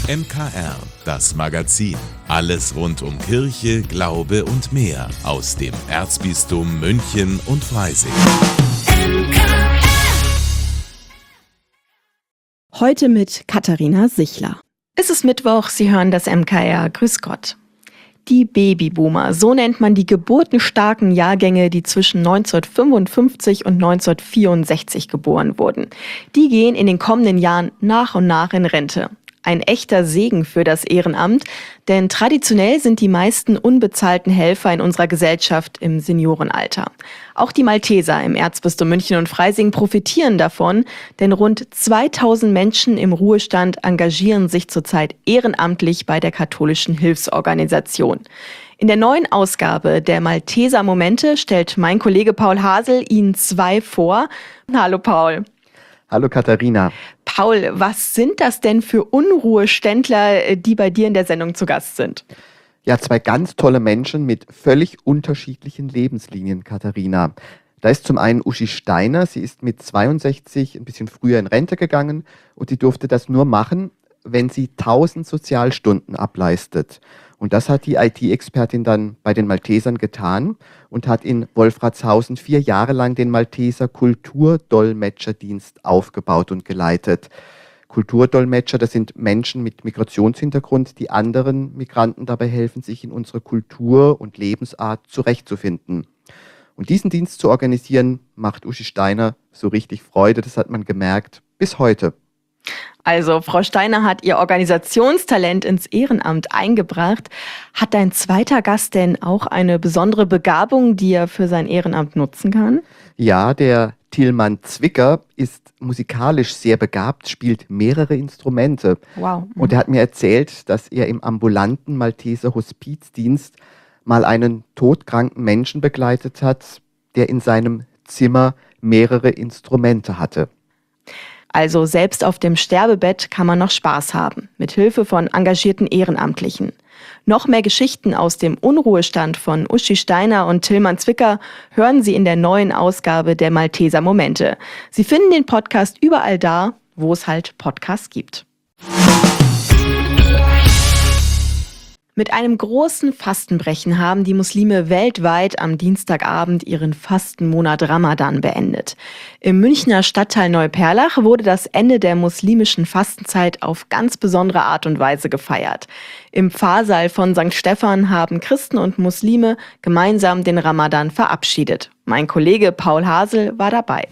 MKR, das Magazin. Alles rund um Kirche, Glaube und mehr aus dem Erzbistum München und Freising. Heute mit Katharina Sichler. Es ist Mittwoch, Sie hören das MKR. Grüß Gott. Die Babyboomer, so nennt man die geburtenstarken Jahrgänge, die zwischen 1955 und 1964 geboren wurden. Die gehen in den kommenden Jahren nach und nach in Rente. Ein echter Segen für das Ehrenamt, denn traditionell sind die meisten unbezahlten Helfer in unserer Gesellschaft im Seniorenalter. Auch die Malteser im Erzbistum München und Freising profitieren davon, denn rund 2000 Menschen im Ruhestand engagieren sich zurzeit ehrenamtlich bei der katholischen Hilfsorganisation. In der neuen Ausgabe der Malteser Momente stellt mein Kollege Paul Hasel Ihnen zwei vor. Hallo Paul. Hallo Katharina. Paul, was sind das denn für Unruheständler, die bei dir in der Sendung zu Gast sind? Ja, zwei ganz tolle Menschen mit völlig unterschiedlichen Lebenslinien, Katharina. Da ist zum einen Uschi Steiner, sie ist mit 62 ein bisschen früher in Rente gegangen und sie durfte das nur machen, wenn sie 1000 Sozialstunden ableistet. Und das hat die IT-Expertin dann bei den Maltesern getan und hat in Wolfratshausen 4 Jahre lang den Malteser Kulturdolmetscherdienst aufgebaut und geleitet. Kulturdolmetscher, das sind Menschen mit Migrationshintergrund, die anderen Migranten dabei helfen, sich in unsere Kultur und Lebensart zurechtzufinden. Und diesen Dienst zu organisieren, macht Uschi Steiner so richtig Freude, das hat man gemerkt, bis heute. Also, Frau Steiner hat ihr Organisationstalent ins Ehrenamt eingebracht. Hat dein zweiter Gast denn auch eine besondere Begabung, die er für sein Ehrenamt nutzen kann? Ja, der Tilman Zwicker ist musikalisch sehr begabt, spielt mehrere Instrumente. Wow. Und er hat mir erzählt, dass er im ambulanten Malteser Hospizdienst mal einen todkranken Menschen begleitet hat, der in seinem Zimmer mehrere Instrumente hatte. Also selbst auf dem Sterbebett kann man noch Spaß haben, mit Hilfe von engagierten Ehrenamtlichen. Noch mehr Geschichten aus dem Unruhestand von Uschi Steiner und Tilman Zwicker hören Sie in der neuen Ausgabe der Malteser Momente. Sie finden den Podcast überall da, wo es halt Podcasts gibt. Mit einem großen Fastenbrechen haben die Muslime weltweit am Dienstagabend ihren Fastenmonat Ramadan beendet. Im Münchner Stadtteil Neuperlach wurde das Ende der muslimischen Fastenzeit auf ganz besondere Art und Weise gefeiert. Im Pfarrsaal von St. Stephan haben Christen und Muslime gemeinsam den Ramadan verabschiedet. Mein Kollege Paul Hasel war dabei.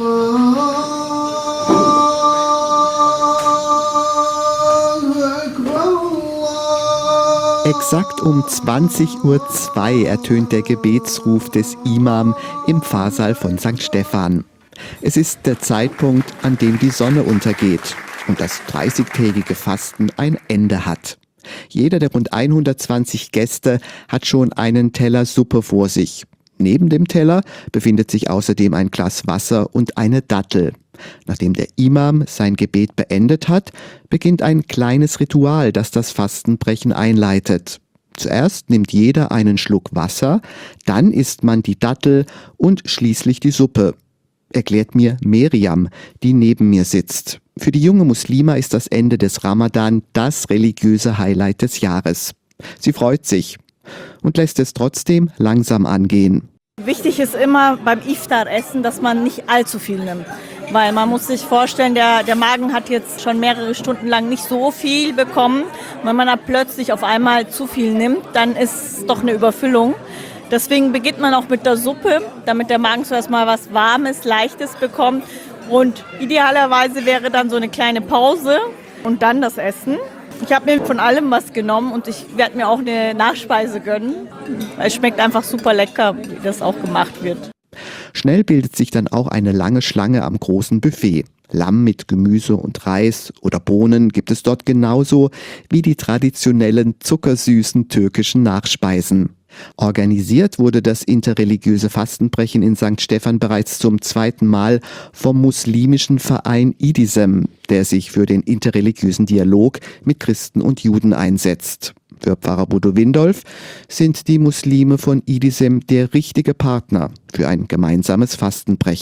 Exakt um 20:02 Uhr ertönt der Gebetsruf des Imam im Pfarrsaal von St. Stephan. Es ist der Zeitpunkt, an dem die Sonne untergeht und das 30-tägige Fasten ein Ende hat. Jeder der rund 120 Gäste hat schon einen Teller Suppe vor sich. Neben dem Teller befindet sich außerdem ein Glas Wasser und eine Dattel. Nachdem der Imam sein Gebet beendet hat, beginnt ein kleines Ritual, das das Fastenbrechen einleitet. Zuerst nimmt jeder einen Schluck Wasser, dann isst man die Dattel und schließlich die Suppe, erklärt mir Meriam, die neben mir sitzt. Für die junge Muslima ist das Ende des Ramadan das religiöse Highlight des Jahres. Sie freut sich und lässt es trotzdem langsam angehen. Wichtig ist immer beim Iftar-Essen, dass man nicht allzu viel nimmt. Weil man muss sich vorstellen, der Magen hat jetzt schon mehrere Stunden lang nicht so viel bekommen. Und wenn man dann plötzlich auf einmal zu viel nimmt, dann ist es doch eine Überfüllung. Deswegen beginnt man auch mit der Suppe, damit der Magen zuerst mal was Warmes, Leichtes bekommt. Und idealerweise wäre dann so eine kleine Pause und dann das Essen. Ich habe mir von allem was genommen und ich werde mir auch eine Nachspeise gönnen. Es schmeckt einfach super lecker, wie das auch gemacht wird. Schnell bildet sich dann auch eine lange Schlange am großen Buffet. Lamm mit Gemüse und Reis oder Bohnen gibt es dort genauso wie die traditionellen zuckersüßen türkischen Nachspeisen. Organisiert wurde das interreligiöse Fastenbrechen in St. Stephan bereits zum 2. Mal vom muslimischen Verein IDISEM, der sich für den interreligiösen Dialog mit Christen und Juden einsetzt. Für Pfarrer Bodo Windolf sind die Muslime von IDISEM der richtige Partner für ein gemeinsames Fastenbrechen.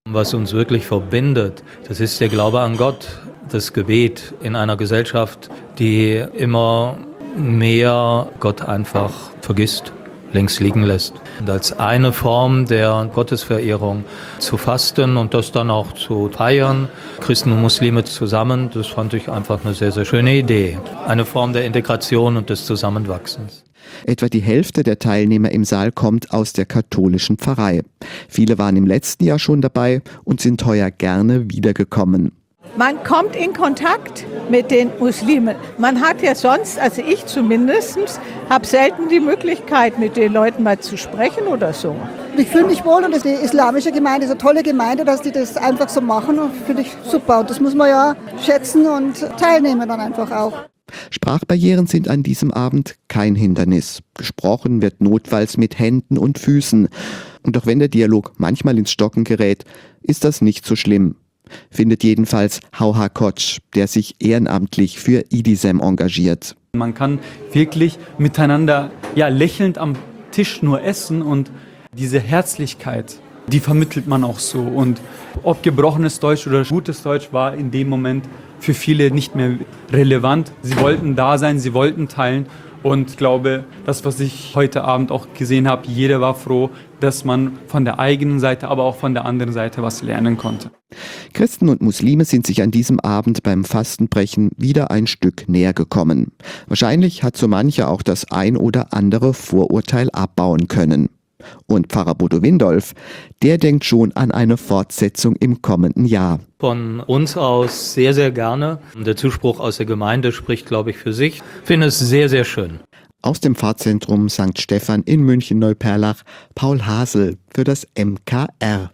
Was uns wirklich verbindet, das ist der Glaube an Gott, das Gebet in einer Gesellschaft, die immer mehr Gott einfach vergisst, links liegen lässt. Und als eine Form der Gottesverehrung zu fasten und das dann auch zu feiern, Christen und Muslime zusammen, das fand ich einfach eine sehr, sehr schöne Idee. Eine Form der Integration und des Zusammenwachsens. Etwa die Hälfte der Teilnehmer im Saal kommt aus der katholischen Pfarrei. Viele waren im letzten Jahr schon dabei und sind heuer gerne wiedergekommen. Man kommt in Kontakt mit den Muslimen. Man hat ja sonst, also ich zumindest, habe selten die Möglichkeit, mit den Leuten mal zu sprechen oder so. Ich fühle mich wohl und die islamische Gemeinde ist eine tolle Gemeinde, dass die das einfach so machen und finde ich super. Und das muss man ja schätzen und teilnehmen dann einfach auch. Sprachbarrieren sind an diesem Abend kein Hindernis. Gesprochen wird notfalls mit Händen und Füßen. Und auch wenn der Dialog manchmal ins Stocken gerät, ist das nicht so schlimm. Findet jedenfalls Hauha Kotsch, der sich ehrenamtlich für IDISEM engagiert. Man kann wirklich miteinander lächelnd am Tisch nur essen und diese Herzlichkeit, die vermittelt man auch so. Und ob gebrochenes Deutsch oder gutes Deutsch war in dem Moment für viele nicht mehr relevant. Sie wollten da sein, sie wollten teilen. Und ich glaube, das, was ich heute Abend auch gesehen habe, jeder war froh, dass man von der eigenen Seite, aber auch von der anderen Seite was lernen konnte. Christen und Muslime sind sich an diesem Abend beim Fastenbrechen wieder ein Stück näher gekommen. Wahrscheinlich hat so mancher auch das ein oder andere Vorurteil abbauen können. Und Pfarrer Bodo Windolf, der denkt schon an eine Fortsetzung im kommenden Jahr. Von uns aus sehr, sehr gerne. Der Zuspruch aus der Gemeinde spricht, glaube ich, für sich. Ich finde es sehr, sehr schön. Aus dem Pfarrzentrum St. Stephan in München-Neuperlach, Paul Hasel für das MKR.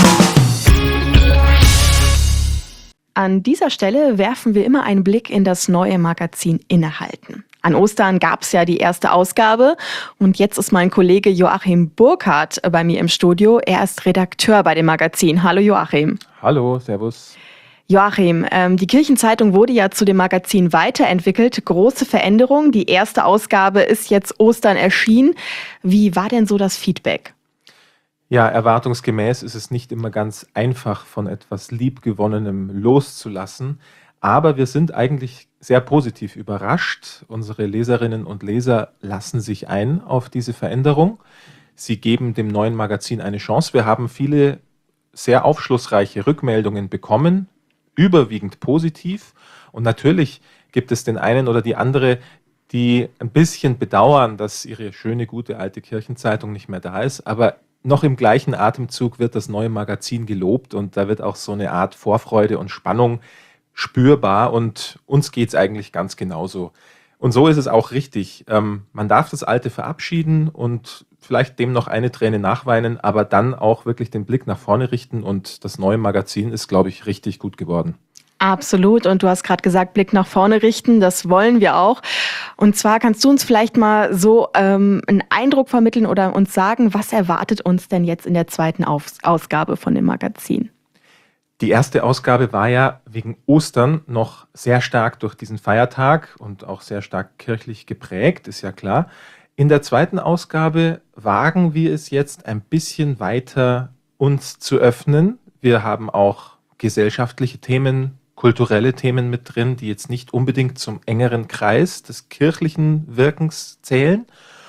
An dieser Stelle werfen wir immer einen Blick in das neue Magazin Innehalten. An Ostern gab es ja die erste Ausgabe und jetzt ist mein Kollege Joachim Burkhardt bei mir im Studio. Er ist Redakteur bei dem Magazin. Hallo Joachim. Hallo, servus. Joachim, die Kirchenzeitung wurde ja zu dem Magazin weiterentwickelt. Große Veränderung. Die erste Ausgabe ist jetzt Ostern erschienen. Wie war denn so das Feedback? Ja, erwartungsgemäß ist es nicht immer ganz einfach, von etwas Liebgewonnenem loszulassen. Aber wir sind eigentlich sehr positiv überrascht. Unsere Leserinnen und Leser lassen sich ein auf diese Veränderung. Sie geben dem neuen Magazin eine Chance. Wir haben viele sehr aufschlussreiche Rückmeldungen bekommen, überwiegend positiv. Und natürlich gibt es den einen oder die andere, die ein bisschen bedauern, dass ihre schöne, gute alte Kirchenzeitung nicht mehr da ist. Aber noch im gleichen Atemzug wird das neue Magazin gelobt und da wird auch so eine Art Vorfreude und Spannung spürbar und uns geht es eigentlich ganz genauso. Und so ist es auch richtig. Man darf das Alte verabschieden und vielleicht dem noch eine Träne nachweinen, aber dann auch wirklich den Blick nach vorne richten und das neue Magazin ist, glaube ich, richtig gut geworden. Absolut. Und du hast gerade gesagt, Blick nach vorne richten, das wollen wir auch. Und zwar kannst du uns vielleicht mal so einen Eindruck vermitteln oder uns sagen, was erwartet uns denn jetzt in der zweiten Ausgabe von dem Magazin? Die erste Ausgabe war ja wegen Ostern noch sehr stark durch diesen Feiertag und auch sehr stark kirchlich geprägt, ist ja klar. In der zweiten Ausgabe wagen wir es jetzt ein bisschen weiter uns zu öffnen. Wir haben auch gesellschaftliche Themen, kulturelle Themen mit drin, die jetzt nicht unbedingt zum engeren Kreis des kirchlichen Wirkens zählen.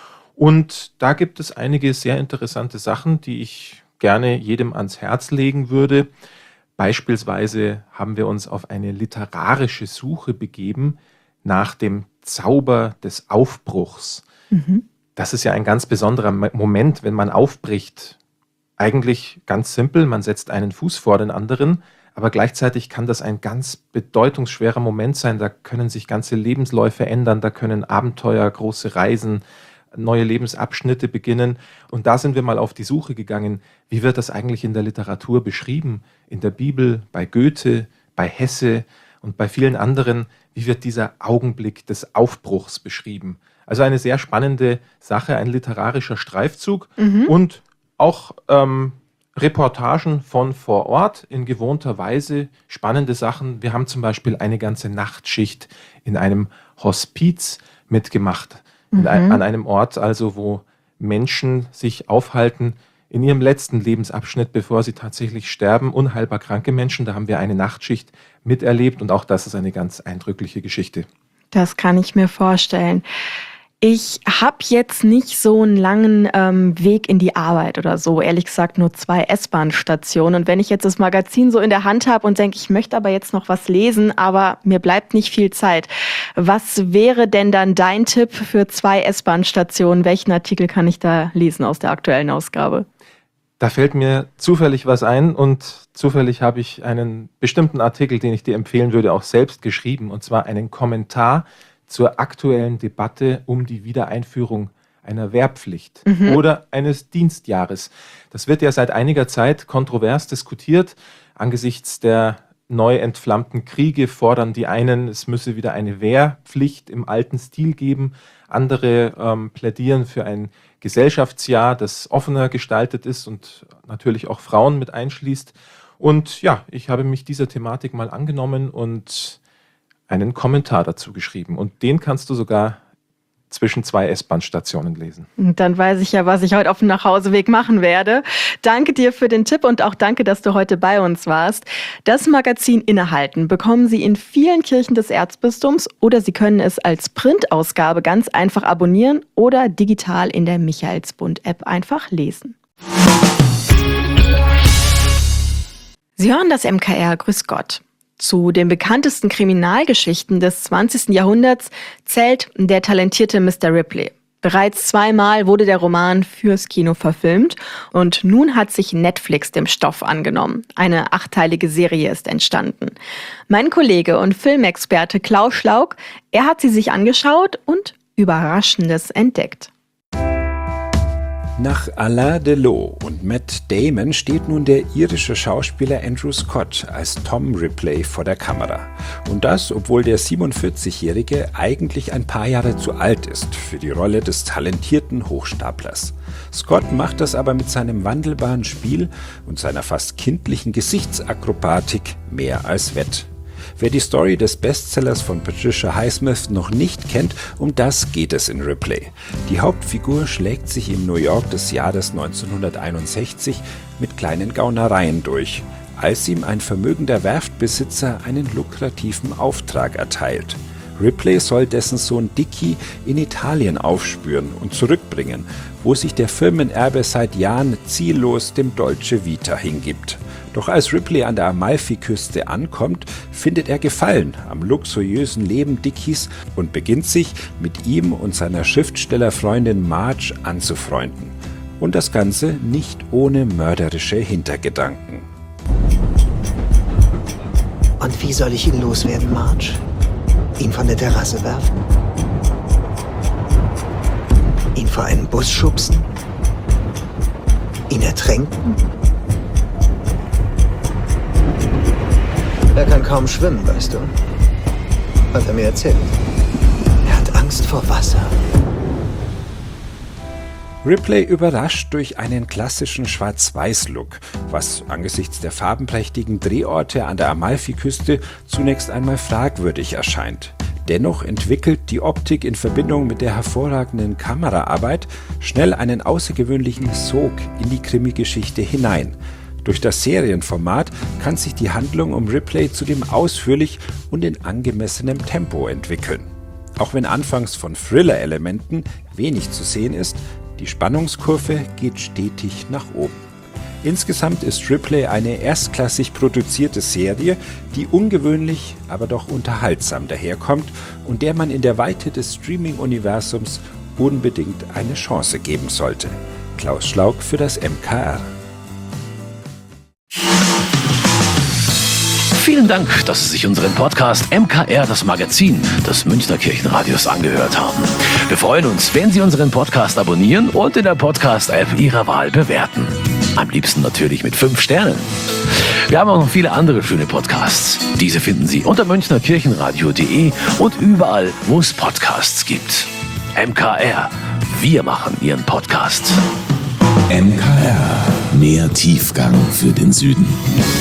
Und da gibt es einige sehr interessante Sachen, die ich gerne jedem ans Herz legen würde. Beispielsweise haben wir uns auf eine literarische Suche begeben nach dem Zauber des Aufbruchs. Das ist ja ein ganz besonderer Moment, wenn man aufbricht. Eigentlich ganz simpel, man setzt einen Fuß vor den anderen, aber gleichzeitig kann das ein ganz bedeutungsschwerer Moment sein. Da können sich ganze Lebensläufe ändern, da können Abenteuer, große Reisen, neue Lebensabschnitte beginnen. Und da sind wir mal auf die Suche gegangen, wie wird das eigentlich in der Literatur beschrieben? In der Bibel, bei Goethe, bei Hesse und bei vielen anderen, wie wird dieser Augenblick des Aufbruchs beschrieben? Also eine sehr spannende Sache, ein literarischer Streifzug und auch Reportagen von vor Ort in gewohnter Weise, spannende Sachen. Wir haben zum Beispiel eine ganze Nachtschicht in einem Hospiz mitgemacht, an einem Ort also, wo Menschen sich aufhalten, in ihrem letzten Lebensabschnitt, bevor sie tatsächlich sterben, unheilbar kranke Menschen. Da haben wir eine Nachtschicht miterlebt und auch das ist eine ganz eindrückliche Geschichte. Das kann ich mir vorstellen. Ich habe jetzt nicht so einen langen Weg in die Arbeit oder so, ehrlich gesagt nur 2 S-Bahn-Stationen. Und wenn ich jetzt das Magazin so in der Hand habe und denke, ich möchte aber jetzt noch was lesen, aber mir bleibt nicht viel Zeit. Was wäre denn dann dein Tipp für 2 S-Bahn-Stationen? Welchen Artikel kann ich da lesen aus der aktuellen Ausgabe? Da fällt mir zufällig was ein und zufällig habe ich einen bestimmten Artikel, den ich dir empfehlen würde, auch selbst geschrieben, und zwar einen Kommentar zur aktuellen Debatte um die Wiedereinführung einer Wehrpflicht oder eines Dienstjahres. Das wird ja seit einiger Zeit kontrovers diskutiert. Angesichts der neu entflammten Kriege fordern die einen, es müsse wieder eine Wehrpflicht im alten Stil geben. Andere plädieren für ein Gesellschaftsjahr, das offener gestaltet ist und natürlich auch Frauen mit einschließt. Und ja, ich habe mich dieser Thematik mal angenommen und einen Kommentar dazu geschrieben. Und den kannst du sogar zwischen 2 S-Bahn-Stationen lesen. Dann weiß ich ja, was ich heute auf dem Nachhauseweg machen werde. Danke dir für den Tipp und auch danke, dass du heute bei uns warst. Das Magazin Innehalten bekommen Sie in vielen Kirchen des Erzbistums oder Sie können es als Printausgabe ganz einfach abonnieren oder digital in der Michaelsbund-App einfach lesen. Sie hören das MKR Grüß Gott. Zu den bekanntesten Kriminalgeschichten des 20. Jahrhunderts zählt der talentierte Mr. Ripley. Bereits 2-mal wurde der Roman fürs Kino verfilmt und nun hat sich Netflix dem Stoff angenommen. Eine 8-teilige Serie ist entstanden. Mein Kollege und Filmexperte Klaus Schlauk, er hat sie sich angeschaut und Überraschendes entdeckt. Nach Alain Delon und Matt Damon steht nun der irische Schauspieler Andrew Scott als Tom Ripley vor der Kamera. Und das, obwohl der 47-Jährige eigentlich ein paar Jahre zu alt ist für die Rolle des talentierten Hochstaplers. Scott macht das aber mit seinem wandelbaren Spiel und seiner fast kindlichen Gesichtsakrobatik mehr als wett. Wer die Story des Bestsellers von Patricia Highsmith noch nicht kennt, um das geht es in Ripley. Die Hauptfigur schlägt sich im New York des Jahres 1961 mit kleinen Gaunereien durch, als ihm ein vermögender Werftbesitzer einen lukrativen Auftrag erteilt. Ripley soll dessen Sohn Dickie in Italien aufspüren und zurückbringen, wo sich der Firmenerbe seit Jahren ziellos dem Dolce Vita hingibt. Doch als Ripley an der Amalfiküste ankommt, findet er Gefallen am luxuriösen Leben Dickies und beginnt sich mit ihm und seiner Schriftstellerfreundin Marge anzufreunden. Und das Ganze nicht ohne mörderische Hintergedanken. Und wie soll ich ihn loswerden, Marge? Ihn von der Terrasse werfen? Ihn vor einen Bus schubsen? Ihn ertränken? Er kann kaum schwimmen, weißt du. Hat er mir erzählt. Er hat Angst vor Wasser. Ripley überrascht durch einen klassischen Schwarz-Weiß-Look, was angesichts der farbenprächtigen Drehorte an der Amalfiküste zunächst einmal fragwürdig erscheint. Dennoch entwickelt die Optik in Verbindung mit der hervorragenden Kameraarbeit schnell einen außergewöhnlichen Sog in die Krimi-Geschichte hinein. Durch das Serienformat kann sich die Handlung um Ripley zudem ausführlich und in angemessenem Tempo entwickeln. Auch wenn anfangs von Thriller-Elementen wenig zu sehen ist, die Spannungskurve geht stetig nach oben. Insgesamt ist Ripley eine erstklassig produzierte Serie, die ungewöhnlich, aber doch unterhaltsam daherkommt und der man in der Weite des Streaming-Universums unbedingt eine Chance geben sollte. Klaus Schlauk für das MKR. Vielen Dank, dass Sie sich unseren Podcast MKR, das Magazin des Münchner Kirchenradios, angehört haben. Wir freuen uns, wenn Sie unseren Podcast abonnieren und in der Podcast-App Ihrer Wahl bewerten. Am liebsten natürlich mit 5 Sternen. Wir haben auch noch viele andere schöne Podcasts. Diese finden Sie unter münchnerkirchenradio.de und überall, wo es Podcasts gibt. MKR, wir machen Ihren Podcast. MKR, mehr Tiefgang für den Süden.